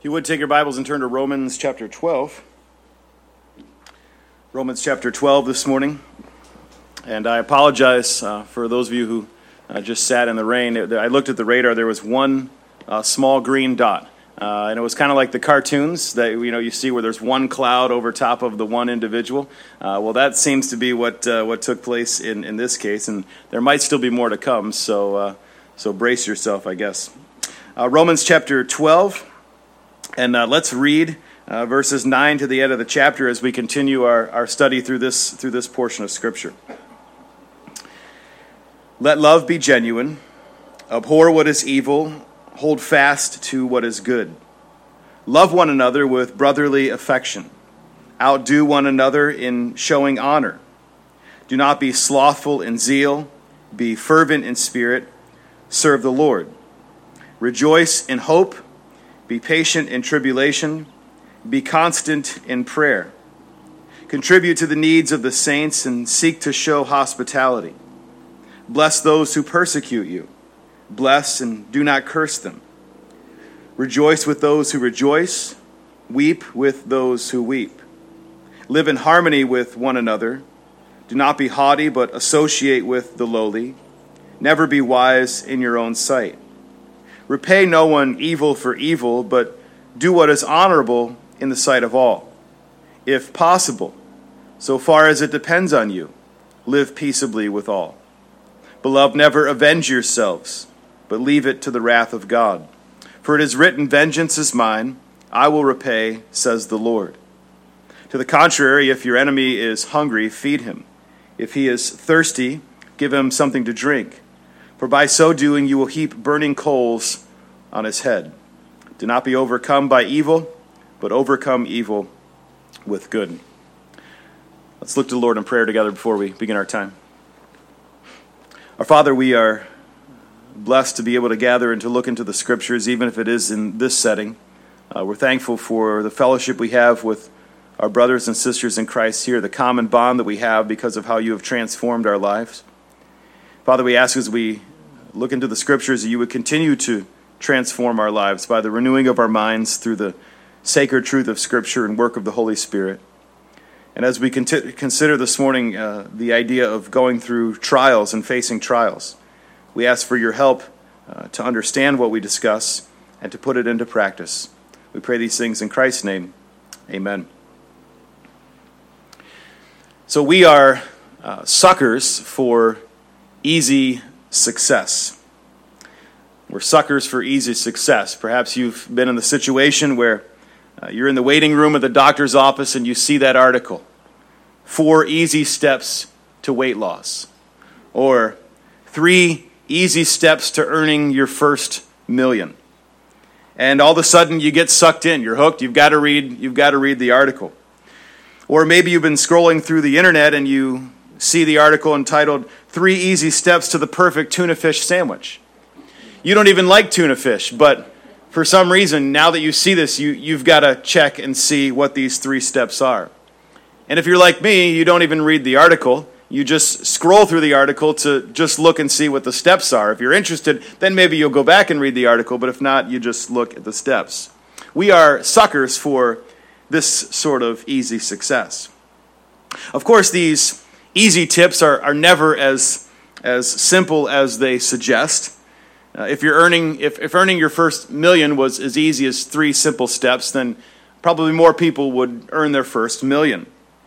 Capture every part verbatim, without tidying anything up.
If you would take your Bibles and turn to Romans chapter twelve. Romans chapter twelve this morning. And I apologize uh, for those of you who uh, just sat in the rain. I looked at the radar. There was one uh, small green dot. Uh, and it was kind of like the cartoons that you know you see where there's one cloud over top of the one individual. Uh, well, that seems to be what uh, what took place in, in this case. And there might still be more to come. So, uh, so brace yourself, I guess. Uh, Romans chapter twelve. And uh, let's read uh, verses nine to the end of the chapter as we continue our, our study through this through this portion of Scripture. Let love be genuine. Abhor what is evil. Hold fast to what is good. Love one another with brotherly affection. Outdo one another in showing honor. Do not be slothful in zeal. Be fervent in spirit. Serve the Lord. Rejoice in hope. Be patient in tribulation. Be constant in prayer. Contribute to the needs of the saints and seek to show hospitality. Bless those who persecute you. Bless and do not curse them. Rejoice with those who rejoice. Weep with those who weep. Live in harmony with one another. Do not be haughty, but associate with the lowly. Never be wise in your own sight. Repay no one evil for evil, but do what is honorable in the sight of all. If possible, so far as it depends on you, live peaceably with all. Beloved, never avenge yourselves, but leave it to the wrath of God. For it is written, vengeance is mine, I will repay, says the Lord. To the contrary, if your enemy is hungry, feed him. If he is thirsty, give him something to drink. For by so doing you will heap burning coals on his head. Do not be overcome by evil, but overcome evil with good. Let's look to the Lord in prayer together before we begin our time. Our Father, we are blessed to be able to gather and to look into the Scriptures, even if it is in this setting. Uh, we're thankful for the fellowship we have with our brothers and sisters in Christ here, the common bond that we have because of how you have transformed our lives. Father, we ask as we look into the Scriptures that you would continue to transform our lives by the renewing of our minds through the sacred truth of Scripture and work of the Holy Spirit. And as we conti- consider this morning uh, the idea of going through trials and facing trials, we ask for your help uh, to understand what we discuss and to put it into practice. We pray these things in Christ's name. Amen. So we are uh, suckers for easy success. We're suckers for easy success. Perhaps you've been in the situation where uh, you're in the waiting room of the doctor's office and you see that article, Four Easy Steps to Weight Loss, or Three Easy Steps to Earning Your First Million. And all of a sudden you get sucked in. You're hooked. You've got to read, you've got to read the article. Or maybe you've been scrolling through the internet and you see the article entitled Three Easy Steps to the Perfect Tuna Fish Sandwich. You don't even like tuna fish, but for some reason, now that you see this, you, you've got to check and see what these three steps are. And if you're like me, you don't even read the article. You just scroll through the article to just look and see what the steps are. If you're interested, then maybe you'll go back and read the article, but if not, you just look at the steps. We are suckers for this sort of easy success. Of course, these easy tips are, are never as, as simple as they suggest. Uh, if you're earning, if, if earning your first million was as easy as three simple steps, then probably more people would earn their first million.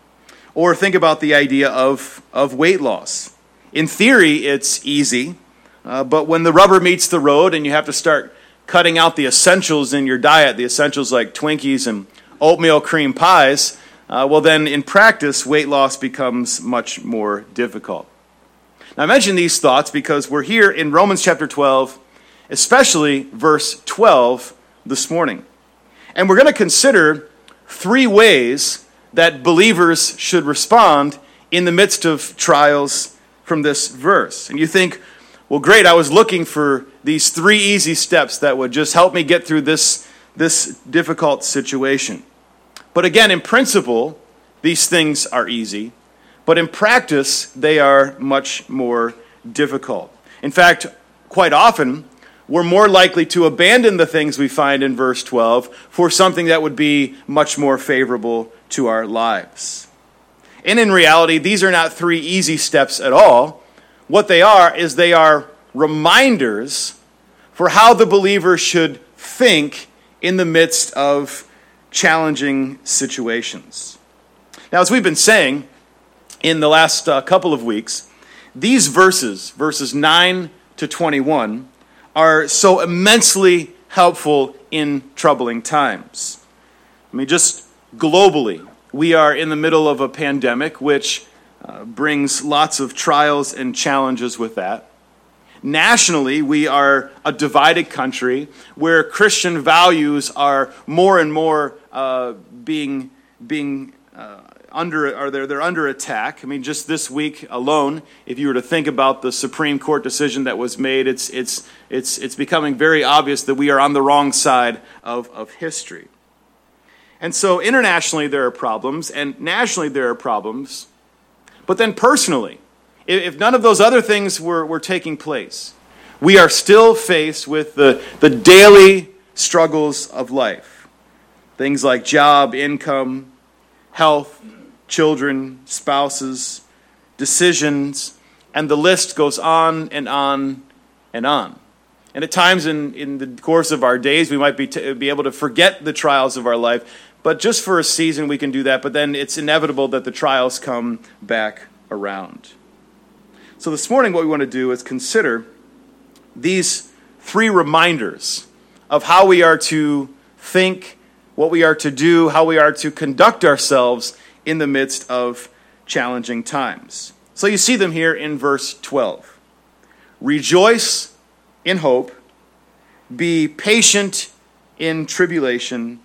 Or think about the idea of, of weight loss. In theory, it's easy, uh, but when the rubber meets the road and you have to start cutting out the essentials in your diet, the essentials like Twinkies and oatmeal cream pies, uh, well then in practice, weight loss becomes much more difficult. Now, I mention these thoughts because we're here in Romans chapter twelve, especially verse twelve this morning. And we're going to consider three ways that believers should respond in the midst of trials from this verse. And you think, well, great, I was looking for these three easy steps that would just help me get through this, this difficult situation. But again, in principle, these things are easy. But in practice, they are much more difficult. In fact, quite often, we're more likely to abandon the things we find in verse twelve for something that would be much more favorable to our lives. And in reality, these are not three easy steps at all. What they are is they are reminders for how the believer should think in the midst of challenging situations. Now, as we've been saying in the last uh, couple of weeks, these verses, verses nine to twenty-one, are so immensely helpful in troubling times. I mean, just globally, we are in the middle of a pandemic, which uh, brings lots of trials and challenges with that. Nationally, we are a divided country where Christian values are more and more uh, being being uh, under or they're they're under attack. I mean, just this week alone, if you were to think about the Supreme Court decision that was made, it's it's it's it's becoming very obvious that we are on the wrong side of, of history. And so internationally there are problems, and nationally there are problems. But then personally, if none of those other things were, were taking place, we are still faced with the, the daily struggles of life. Things like job, income, health, children, spouses, decisions, and the list goes on and on and on. And at times in, in the course of our days, we might be, t- be able to forget the trials of our life. But just for a season, we can do that. But then it's inevitable that the trials come back around. So this morning, what we want to do is consider these three reminders of how we are to think, what we are to do, how we are to conduct ourselves in the midst of challenging times. So you see them here in verse twelve. Rejoice in hope, be patient in tribulation,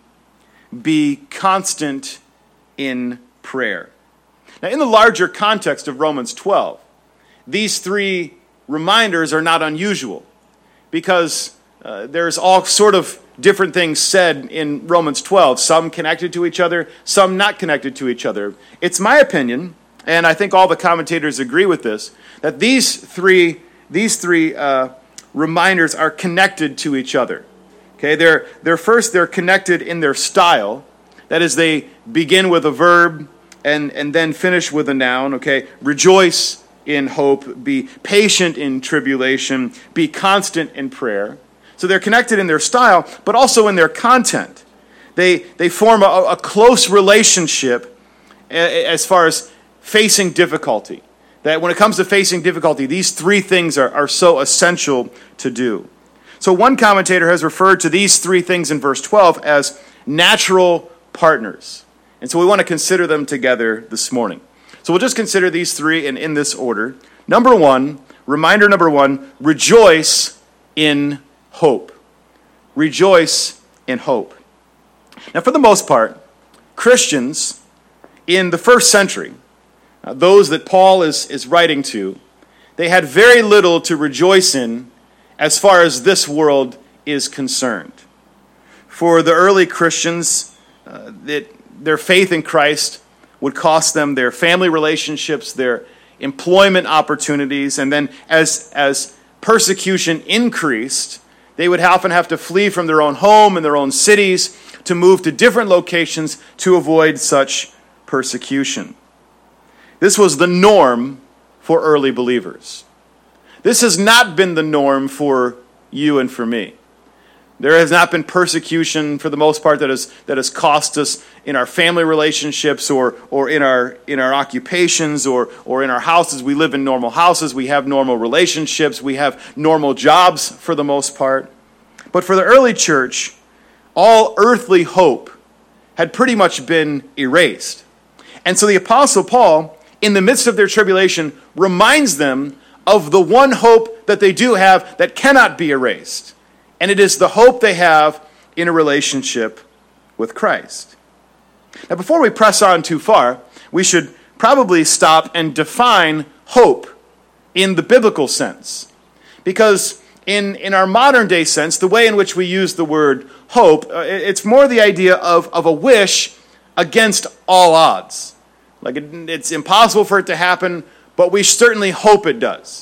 be constant in prayer. Now, in the larger context of Romans twelve, these three reminders are not unusual because uh, there's all sort of different things said in Romans twelve, some connected to each other, some not connected to each other. It's my opinion, and I think all the commentators agree with this, that these three these three uh, reminders are connected to each other. Okay, they're they're first they're connected in their style. That is, they begin with a verb and, and then finish with a noun. Okay, rejoice in hope, be patient in tribulation, be constant in prayer. So they're connected in their style, but also in their content. They they form a, a close relationship as far as facing difficulty. That when it comes to facing difficulty, these three things are, are so essential to do. So one commentator has referred to these three things in verse twelve as natural partners. And so we want to consider them together this morning. So we'll just consider these three in, in this order. Number one, reminder number one, rejoice in hope. Rejoice in hope. Now, for the most part, Christians in the first century, uh, those that Paul is, is writing to, they had very little to rejoice in as far as this world is concerned. For the early Christians, uh, that their faith in Christ would cost them their family relationships, their employment opportunities, and then as, as persecution increased, they would often have to flee from their own home and their own cities to move to different locations to avoid such persecution. This was the norm for early believers. This has not been the norm for you and for me. There has not been persecution, for the most part, that has that has cost us in our family relationships or or in our in our occupations or or in our houses. We live in normal houses. We have normal relationships. We have normal jobs for the most part. But for the early church, all earthly hope had pretty much been erased. And so the Apostle Paul, in the midst of their tribulation, reminds them of the one hope that they do have that cannot be erased. And it is the hope they have in a relationship with Christ. Now, before we press on too far, we should probably stop and define hope in the biblical sense. Because in, in our modern day sense, the way in which we use the word hope, uh, it's more the idea of, of a wish against all odds. Like it, it's impossible for it to happen, but we certainly hope it does.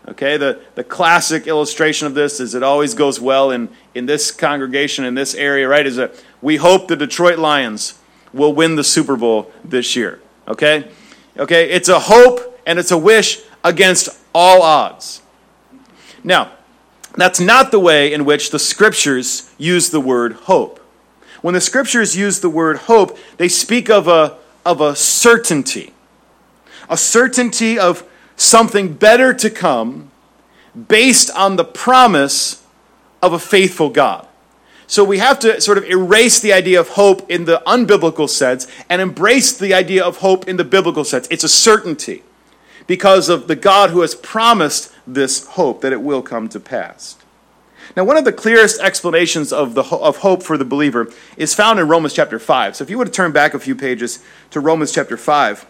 Okay, the, the classic illustration of this is it always goes well in, in this congregation, in this area, right, is that we hope the Detroit Lions will win the Super Bowl this year. Okay? Okay, it's a hope and it's a wish against all odds. Now, that's not the way in which the Scriptures use the word hope. When the Scriptures use the word hope, they speak of a, of a certainty. A certainty of something better to come based on the promise of a faithful God. So we have to sort of erase the idea of hope in the unbiblical sense and embrace the idea of hope in the biblical sense. It's a certainty because of the God who has promised this hope that it will come to pass. Now, one of the clearest explanations of the of hope for the believer is found in Romans chapter five. So if you would turn back a few pages to Romans chapter five.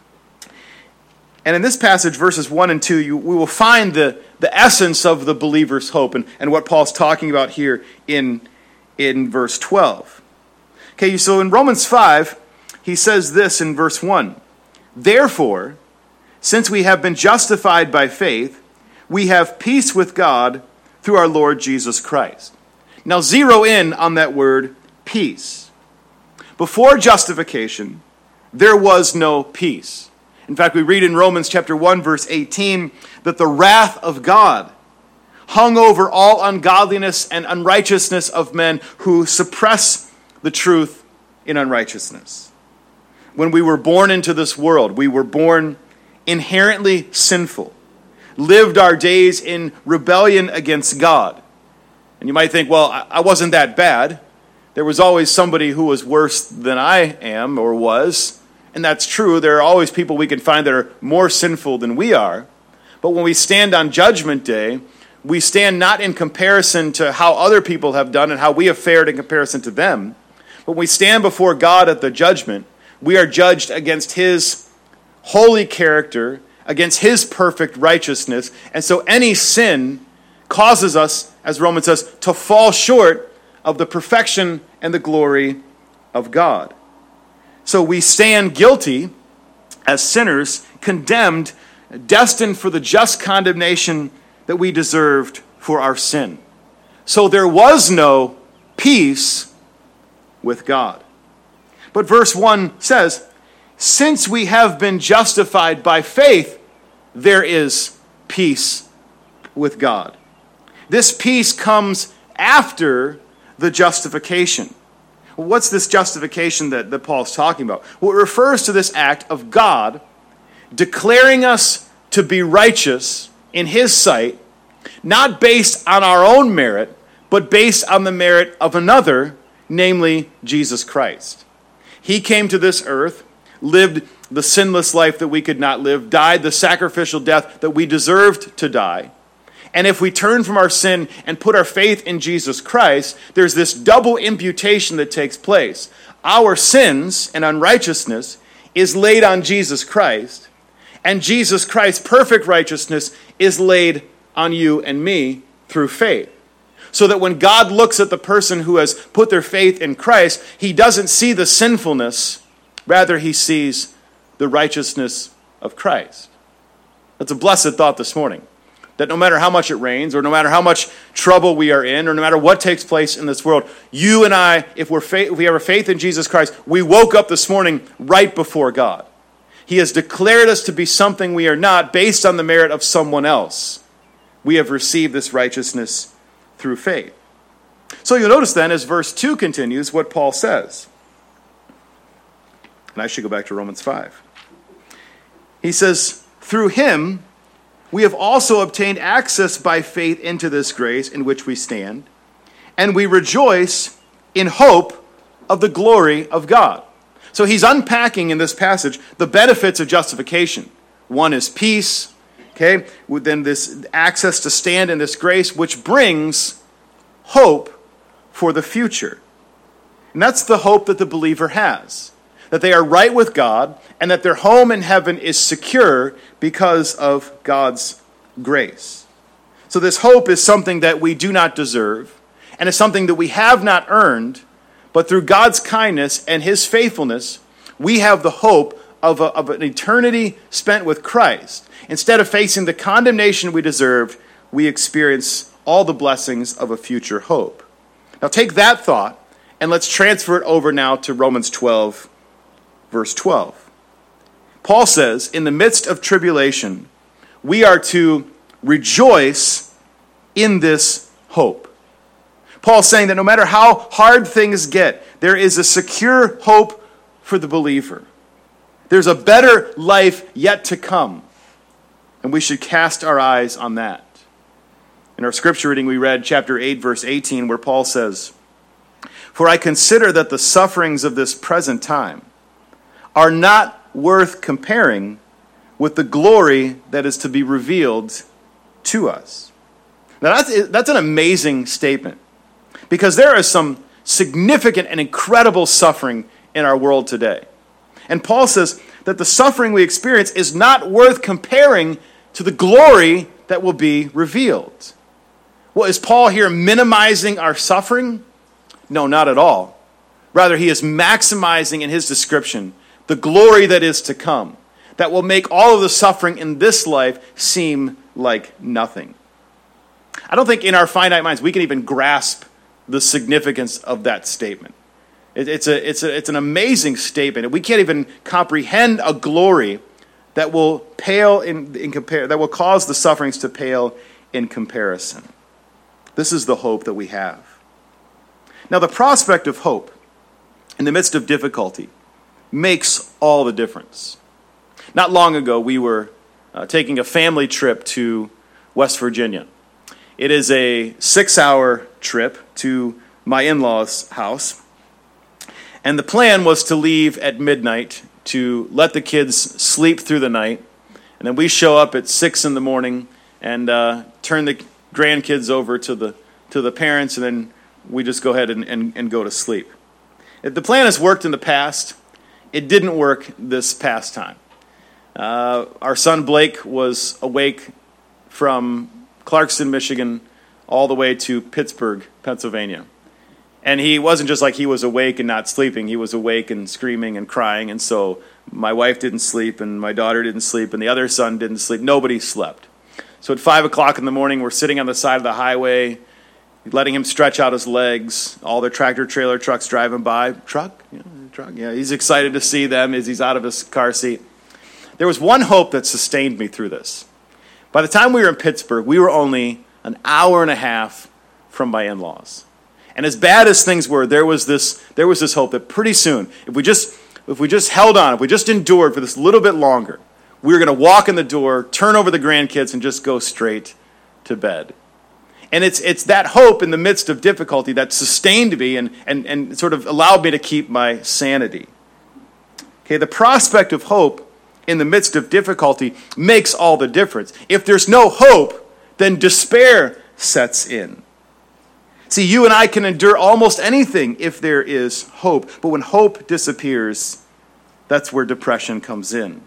And in this passage, verses one and two, you, we will find the, the essence of the believer's hope and, and what Paul's talking about here in, in verse twelve. Okay, so in Romans five, he says this in verse one. Therefore, since we have been justified by faith, we have peace with God through our Lord Jesus Christ. Now zero in on that word, peace. Before justification, there was no peace. In fact, we read in Romans chapter one, verse eighteen, that the wrath of God hung over all ungodliness and unrighteousness of men who suppress the truth in unrighteousness. When we were born into this world, we were born inherently sinful, lived our days in rebellion against God. And you might think, well, I wasn't that bad. There was always somebody who was worse than I am or was. And that's true. There are always people we can find that are more sinful than we are. But when we stand on Judgment Day, we stand not in comparison to how other people have done and how we have fared in comparison to them. But when we stand before God at the judgment, we are judged against His holy character, against His perfect righteousness. And so any sin causes us, as Romans says, to fall short of the perfection and the glory of God. So we stand guilty as sinners, condemned, destined for the just condemnation that we deserved for our sin. So there was no peace with God. But verse one says, since we have been justified by faith, there is peace with God. This peace comes after the justification. Well, what's this justification that, that Paul's talking about? Well, it refers to this act of God declaring us to be righteous in His sight, not based on our own merit, but based on the merit of another, namely Jesus Christ. He came to this earth, lived the sinless life that we could not live, died the sacrificial death that we deserved to die. And if we turn from our sin and put our faith in Jesus Christ, there's this double imputation that takes place. Our sins and unrighteousness is laid on Jesus Christ, and Jesus Christ's perfect righteousness is laid on you and me through faith. So that when God looks at the person who has put their faith in Christ, He doesn't see the sinfulness, rather He sees the righteousness of Christ. That's a blessed thought this morning. That no matter how much it rains, or no matter how much trouble we are in, or no matter what takes place in this world, you and I, if, we're faith, if we have a faith in Jesus Christ, we woke up this morning right before God. He has declared us to be something we are not based on the merit of someone else. We have received this righteousness through faith. So you'll notice then, as verse two continues, what Paul says. And I should go back to Romans five. He says, through Him, we have also obtained access by faith into this grace in which we stand, and we rejoice in hope of the glory of God. So he's unpacking in this passage the benefits of justification. One is peace, okay? Then this access to stand in this grace, which brings hope for the future. And that's the hope that the believer has, that they are right with God and that their home in heaven is secure because of God's grace. So this hope is something that we do not deserve, and is something that we have not earned, but through God's kindness and His faithfulness, we have the hope of, a, of an eternity spent with Christ, instead of facing the condemnation we deserved, we experience all the blessings of a future hope. Now take that thought and let's transfer it over now to Romans twelve, verse twelve. Paul says, in the midst of tribulation, we are to rejoice in this hope. Paul's saying that no matter how hard things get, there is a secure hope for the believer. There's a better life yet to come, and we should cast our eyes on that. In our scripture reading, we read chapter eight, verse eighteen, where Paul says, "For I consider that the sufferings of this present time are not worth comparing with the glory that is to be revealed to us." Now that's, that's an amazing statement, because there is some significant and incredible suffering in our world today. And Paul says that the suffering we experience is not worth comparing to the glory that will be revealed. Well, is Paul here minimizing our suffering? No, not at all. Rather, he is maximizing in his description the glory that is to come, that will make all of the suffering in this life seem like nothing. I don't think in our finite minds we can even grasp the significance of that statement. It, it's a, it's a, it's an amazing statement. We can't even comprehend a glory that will pale in, in compare, that will cause the sufferings to pale in comparison. This is the hope that we have. Now, the prospect of hope in the midst of difficulty makes all the difference. Not long ago, we were uh, taking a family trip to West Virginia. It is a six-hour trip to my in-laws' house. And the plan was to leave at midnight to let the kids sleep through the night. And then we show up at six in the morning and uh, turn the grandkids over to the to the parents, and then we just go ahead and, and, and go to sleep. If the plan has worked in the past, it didn't work this past time. Uh, our son Blake was awake from Clarkston, Michigan, all the way to Pittsburgh, Pennsylvania. And he wasn't just like he was awake and not sleeping. He was awake and screaming and crying. And so my wife didn't sleep, and my daughter didn't sleep, and the other son didn't sleep. Nobody slept. So at five o'clock in the morning, we're sitting on the side of the highway, letting him stretch out his legs. All the tractor trailer trucks driving by. Truck? Yeah, truck. Yeah, he's excited to see them as he's out of his car seat. There was one hope that sustained me through this. By the time we were in Pittsburgh, we were only an hour and a half from my in-laws. And as bad as things were, there was this there was this hope that pretty soon, if we just if we just held on, if we just endured for this little bit longer, we were going to walk in the door, turn over the grandkids, and just go straight to bed. And it's it's that hope in the midst of difficulty that sustained me and, and, and sort of allowed me to keep my sanity. Okay, the prospect of hope in the midst of difficulty makes all the difference. If there's no hope, then despair sets in. See, you and I can endure almost anything if there is hope. But when hope disappears, that's where depression comes in.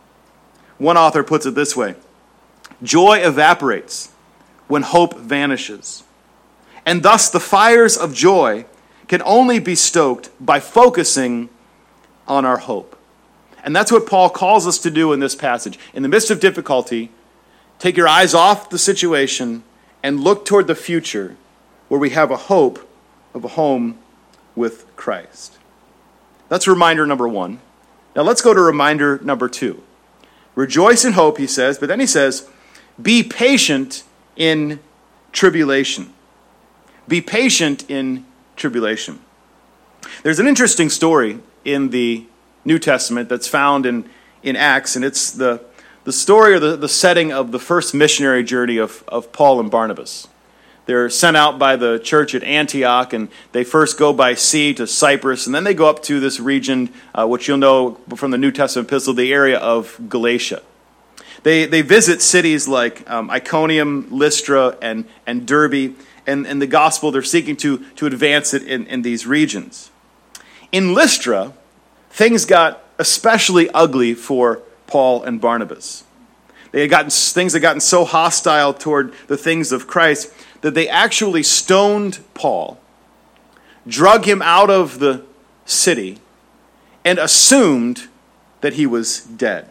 One author puts it this way: joy evaporates when hope vanishes. And thus the fires of joy can only be stoked by focusing on our hope. And that's what Paul calls us to do in this passage. In the midst of difficulty, take your eyes off the situation and look toward the future, where we have a hope of a home with Christ. That's reminder number one. Now let's go to reminder number two. Rejoice in hope, he says, but then he says, be patient in tribulation. Be patient in tribulation. There's an interesting story in the New Testament that's found in, in Acts, and it's the, the story or the, the setting of the first missionary journey of, of Paul and Barnabas. They're sent out by the church at Antioch, and they first go by sea to Cyprus, and then they go up to this region, uh, which you'll know from the New Testament epistle, the area of Galatia. They they visit cities like um, Iconium, Lystra, and, and Derbe, and, and the gospel, they're seeking to, to advance it in, in these regions. In Lystra, things got especially ugly for Paul and Barnabas. They had gotten things had gotten so hostile toward the things of Christ that they actually stoned Paul, drug him out of the city, and assumed that he was dead.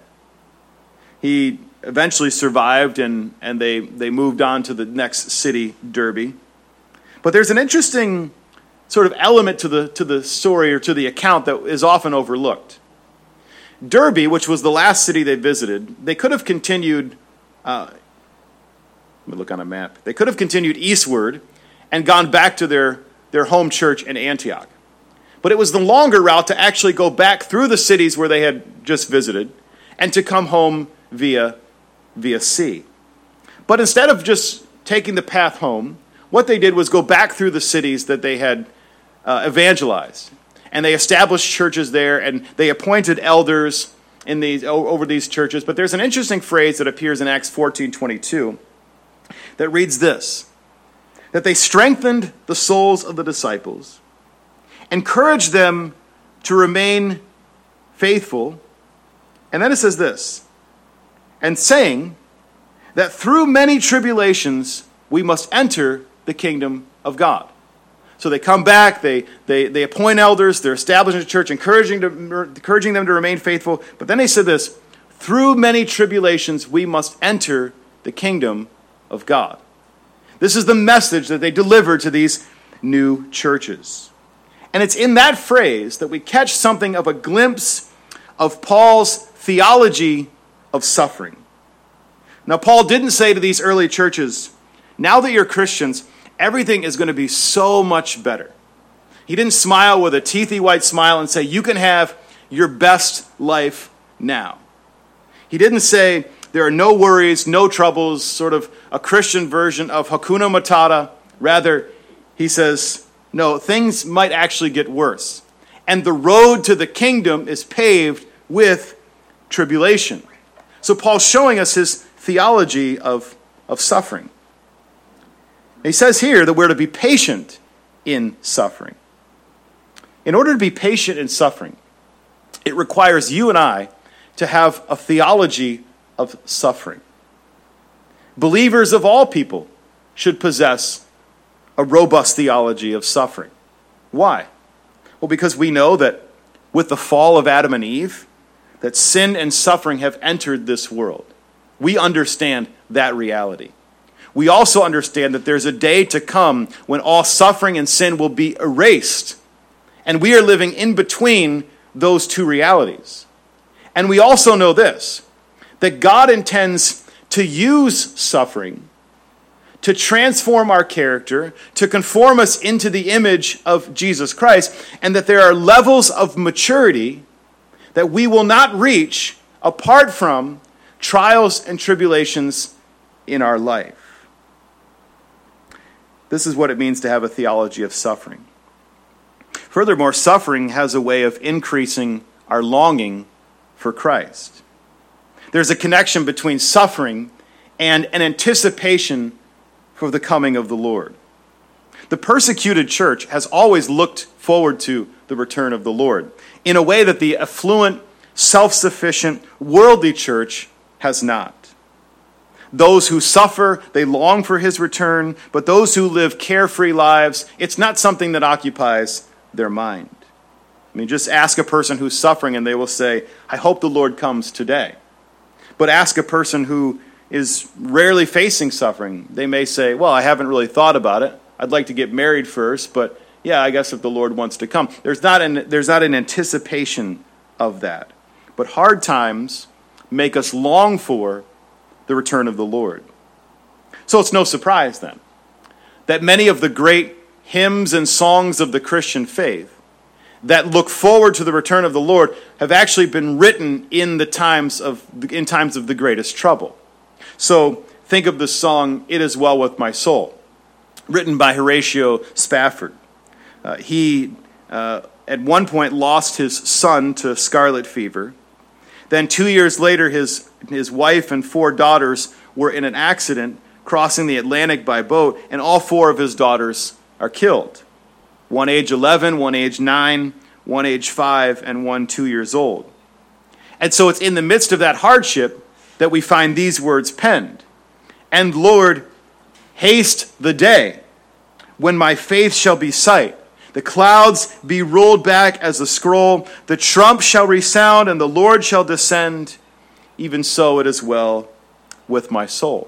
He eventually survived, and, and they, they moved on to the next city, Derbe. But there's an interesting sort of element to the, to the story or to the account that is often overlooked. Derbe, which was the last city they visited, they could have continued, uh, let me look on a map, they could have continued eastward and gone back to their, their home church in Antioch. But it was the longer route to actually go back through the cities where they had just visited and to come home via, via sea. But instead of just taking the path home, what they did was go back through the cities that they had uh, evangelized. And they established churches there, and they appointed elders in these over these churches. But there's an interesting phrase that appears in Acts fourteen twenty-two that reads this, that they strengthened the souls of the disciples, encouraged them to remain faithful, and then it says this, and saying that through many tribulations we must enter the kingdom of God. So they come back, they, they, they appoint elders, they're establishing a church, encouraging, to, encouraging them to remain faithful. But then they said this, through many tribulations we must enter the kingdom of God. This is the message that they delivered to these new churches. And it's in that phrase that we catch something of a glimpse of Paul's theology of suffering. Now, Paul didn't say to these early churches, now that you're Christians, everything is going to be so much better. He didn't smile with a teethy white smile and say, you can have your best life now. He didn't say, there are no worries, no troubles, sort of a Christian version of Hakuna Matata. Rather, he says, no, things might actually get worse. And the road to the kingdom is paved with tribulation. So Paul's showing us his theology of, of suffering. He says here that we're to be patient in suffering. In order to be patient in suffering, it requires you and I to have a theology of suffering. Believers of all people should possess a robust theology of suffering. Why? Well, because we know that with the fall of Adam and Eve, that sin and suffering have entered this world. We understand that reality. We also understand that there's a day to come when all suffering and sin will be erased. And we are living in between those two realities. And we also know this, that God intends to use suffering to transform our character, to conform us into the image of Jesus Christ, and that there are levels of maturity that we will not reach apart from trials and tribulations in our life. This is what it means to have a theology of suffering. Furthermore, suffering has a way of increasing our longing for Christ. There's a connection between suffering and an anticipation for the coming of the Lord. The persecuted church has always looked forward to the return of the Lord in a way that the affluent, self-sufficient, worldly church has not. Those who suffer, they long for his return, but those who live carefree lives, it's not something that occupies their mind. I mean, just ask a person who's suffering and they will say, I hope the Lord comes today. But ask a person who is rarely facing suffering. They may say, well, I haven't really thought about it. I'd like to get married first, but yeah, I guess if the Lord wants to come. There's not an, there's not an anticipation of that. But hard times make us long for the return of the Lord. So it's no surprise then that many of the great hymns and songs of the Christian faith that look forward to the return of the Lord have actually been written in the times of in times of the greatest trouble. So think of the song, It Is Well With My Soul, written by Horatio Spafford. Uh, he, uh, at one point, lost his son to scarlet fever. Then two years later, his, his wife and four daughters were in an accident crossing the Atlantic by boat, and all four of his daughters are killed. One age eleven, one age nine, one age five, and one two years old. And so it's in the midst of that hardship that we find these words penned. And Lord, haste the day when my faith shall be sight, The clouds be rolled back as a scroll. The trump shall resound, and the Lord shall descend. Even so it is well with my soul.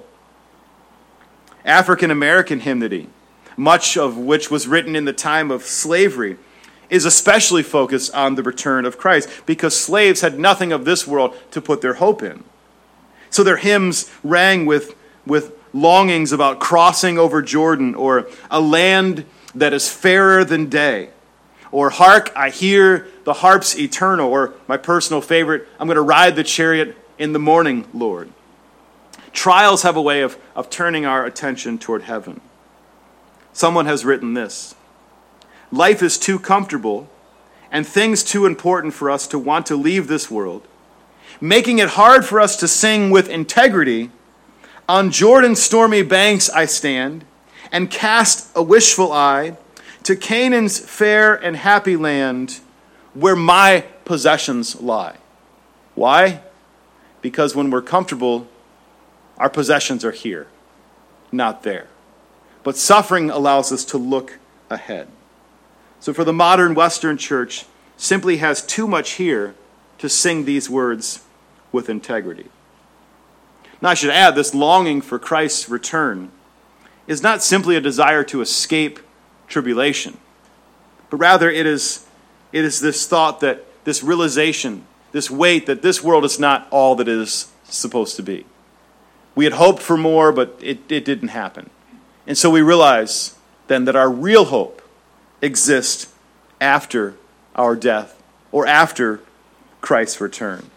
African American hymnody, much of which was written in the time of slavery, is especially focused on the return of Christ because slaves had nothing of this world to put their hope in. So their hymns rang with, with longings about crossing over Jordan, or a land that is fairer than day, or hark, I hear the harps eternal, or my personal favorite, I'm going to ride the chariot in the morning, Lord. Trials have a way of, of turning our attention toward heaven. Someone has written this: life is too comfortable and things too important for us to want to leave this world, making it hard for us to sing with integrity. On Jordan's stormy banks I stand and cast a wishful eye to Canaan's fair and happy land where my possessions lie. Why? Because when we're comfortable, our possessions are here, not there. But suffering allows us to look ahead. So for the modern Western church, simply has too much here to sing these words with integrity. Now I should add, this longing for Christ's return is not simply a desire to escape tribulation, but rather it is, it is this thought that, this realization, this weight that this world is not all that it is supposed to be. We had hoped for more, but it, it didn't happen. And so we realize then that our real hope exists after our death, or after Christ's return.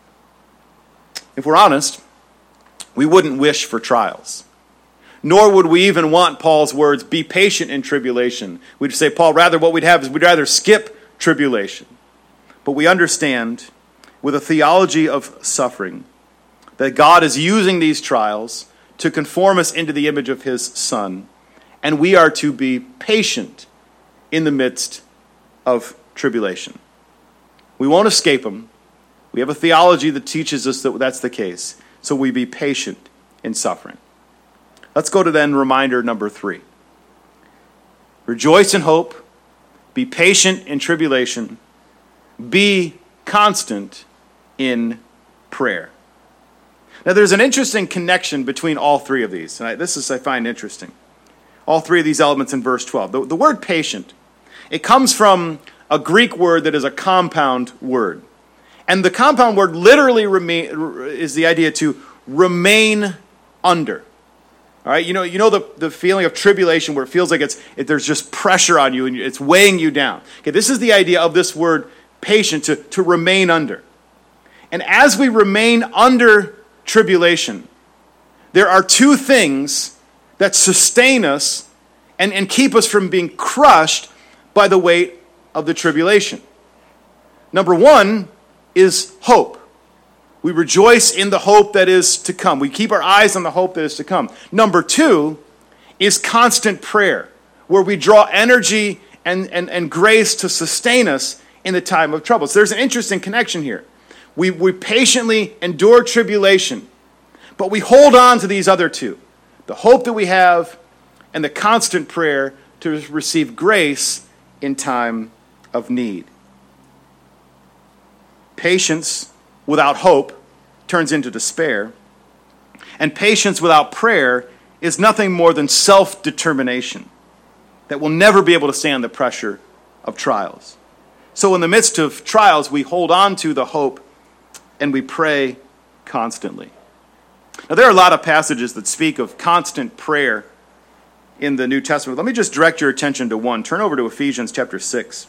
If we're honest, we wouldn't wish for trials. Nor would we even want Paul's words, be patient in tribulation. We'd say, Paul, rather what we'd have is we'd rather skip tribulation. But we understand, with a theology of suffering, that God is using these trials to conform us into the image of his Son, and we are to be patient in the midst of tribulation. We won't escape them. We have a theology that teaches us that that's the case. So we be patient in suffering. Let's go to then reminder number three. Rejoice in hope. Be patient in tribulation. Be constant in prayer. Now there's an interesting connection between all three of these. And I, this is I find interesting. All three of these elements in verse twelve. The, the word patient, it comes from a Greek word that is a compound word. And the compound word literally remain, is the idea to remain under. All right, you know, you know the, the feeling of tribulation where it feels like it's it, there's just pressure on you and it's weighing you down. Okay, this is the idea of this word patient, to, to remain under. And as we remain under tribulation, there are two things that sustain us and, and keep us from being crushed by the weight of the tribulation. Number one is hope. We rejoice in the hope that is to come. We keep our eyes on the hope that is to come. Number two is constant prayer, where we draw energy and, and, and grace to sustain us in the time of trouble. So there's an interesting connection here. We, we patiently endure tribulation, but we hold on to these other two, the hope that we have and the constant prayer to receive grace in time of need. Patience without hope turns into despair, and patience without prayer is nothing more than self-determination that will never be able to stand the pressure of trials. So in the midst of trials, we hold on to the hope and we pray constantly. Now, there are a lot of passages that speak of constant prayer in the New Testament. Let me just direct your attention to one. Turn over to Ephesians chapter six.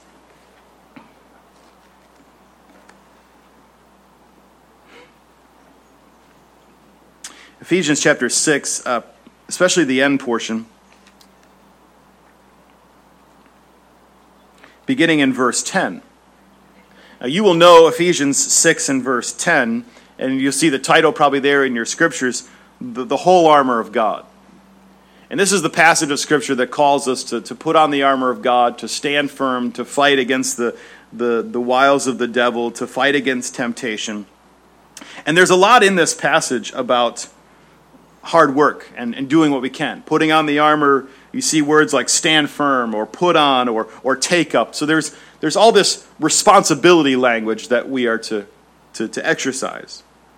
Ephesians chapter six, uh, especially the end portion, beginning in verse ten. Now, you will know Ephesians six and verse ten, and you'll see the title probably there in your scriptures, the, the whole armor of God. And this is the passage of Scripture that calls us to, to put on the armor of God, to stand firm, to fight against the, the, the wiles of the devil, to fight against temptation. And there's a lot in this passage about hard work and, and doing what we can, putting on the armor, You see words like stand firm or put on or, or take up. So there's, there's all this responsibility language that we are to, to, to exercise.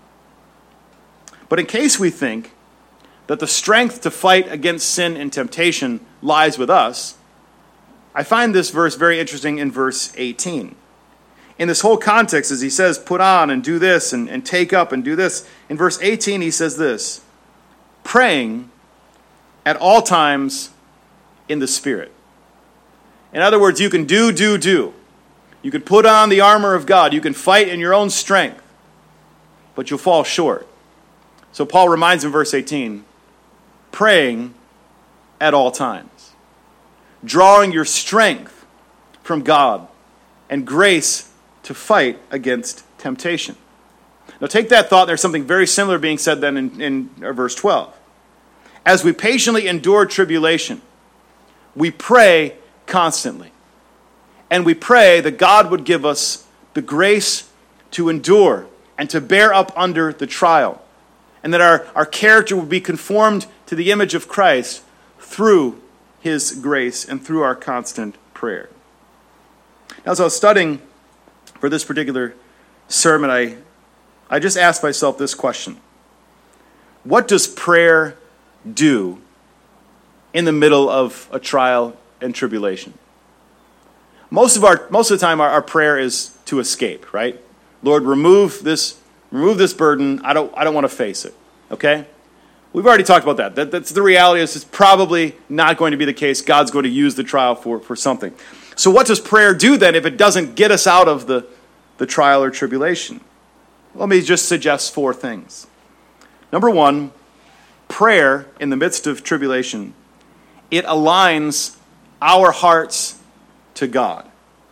But in case we think that the strength to fight against sin and temptation lies with us, I find this verse very interesting in verse eighteen. In this whole context, as he says, put on and do this and, and take up and do this, in verse eighteen he says this, praying at all times in the Spirit. In other words, you can do, do, do. You can put on the armor of God. You can fight in your own strength, but you'll fall short. So Paul reminds in verse eighteen, praying at all times, drawing your strength from God and grace to fight against temptation. Now take that thought. There's something very similar being said then in, in verse twelve. As we patiently endure tribulation, we pray constantly. And we pray that God would give us the grace to endure and to bear up under the trial. And that our, our character would be conformed to the image of Christ through his grace and through our constant prayer. Now, as I was studying for this particular sermon, I, I just asked myself this question. What does prayer do in the middle of a trial and tribulation? Most of our most of the time our, our prayer is to escape, right? Lord, remove this remove this burden. I don't I don't want to face it. Okay? We've already talked about that. that that's the reality. This is probably not going to be the case. God's going to use the trial for, for something. So what does prayer do then if it doesn't get us out of the, the trial or tribulation? Let me just suggest four things. Number one, prayer in the midst of tribulation, it aligns our hearts to God.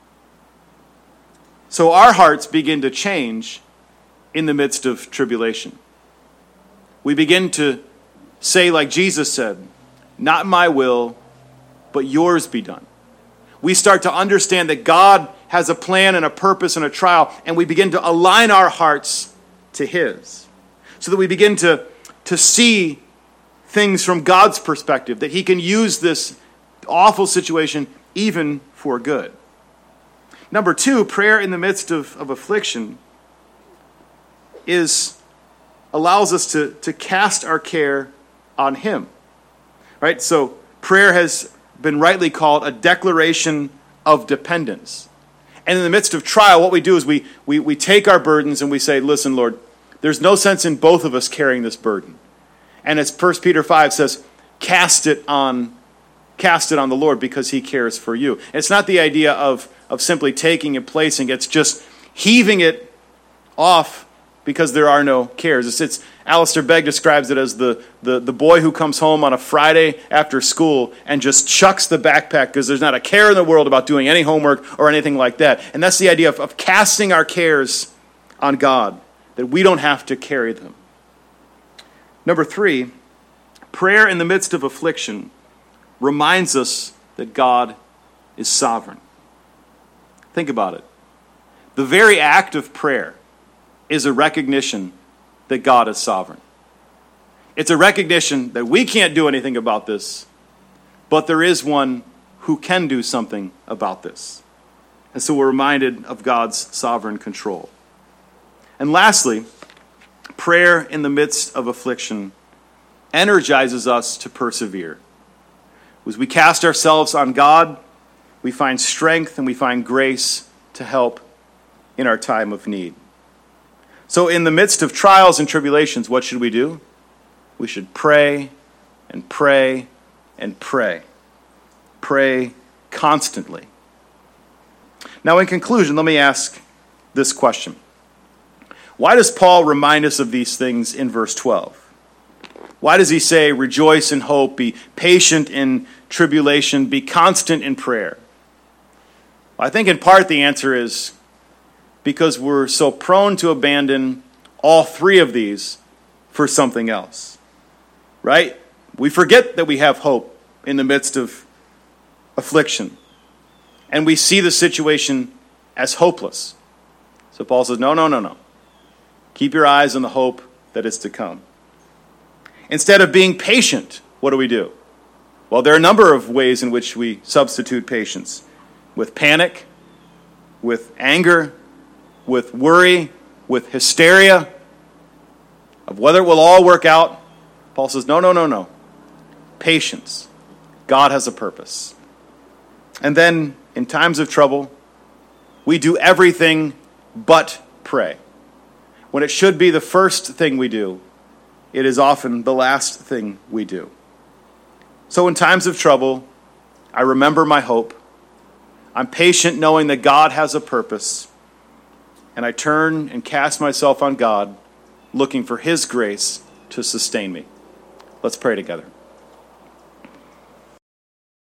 So our hearts begin to change in the midst of tribulation. We begin to say, like Jesus said, not my will, but yours be done. We start to understand that God has a plan and a purpose and a trial, and we begin to align our hearts to his. So that we begin to, to see things from God's perspective, that he can use this awful situation even for good. Number two, prayer in the midst of, of affliction is allows us to, to cast our care on him. Right? So prayer has been rightly called a declaration of dependence. And in the midst of trial, what we do is we, we, we take our burdens and we say, listen, Lord, there's no sense in both of us carrying this burden. And as First Peter five says, cast it on cast it on the Lord because he cares for you. And it's not the idea of, of simply taking and placing. It's just heaving it off because there are no cares. It's, it's Alistair Begg describes it as the, the, the boy who comes home on a Friday after school and just chucks the backpack because there's not a care in the world about doing any homework or anything like that. And that's the idea of, of casting our cares on God, that we don't have to carry them. Number three, prayer in the midst of affliction reminds us that God is sovereign. Think about it. The very act of prayer is a recognition that God is sovereign. It's a recognition that we can't do anything about this, but there is one who can do something about this. And so we're reminded of God's sovereign control. And lastly, prayer in the midst of affliction energizes us to persevere. As we cast ourselves on God, we find strength and we find grace to help in our time of need. So in the midst of trials and tribulations, what should we do? We should pray and pray and pray. Pray constantly. Now, in conclusion, let me ask this question. Why does Paul remind us of these things in verse twelve? Why does he say, rejoice in hope, be patient in tribulation, be constant in prayer? Well, I think in part the answer is because we're so prone to abandon all three of these for something else. Right? We forget that we have hope in the midst of affliction. And we see the situation as hopeless. So Paul says, no, no, no, no. Keep your eyes on the hope that is to come. Instead of being patient, what do we do? Well, there are a number of ways in which we substitute patience. With panic, with anger, with worry, with hysteria, of whether it will all work out. Paul says, no, no, no, no. Patience. God has a purpose. And then, in times of trouble, we do everything but pray. When it should be the first thing we do, it is often the last thing we do. So in times of trouble, I remember my hope. I'm patient knowing that God has a purpose. And I turn and cast myself on God, looking for his grace to sustain me. Let's pray together.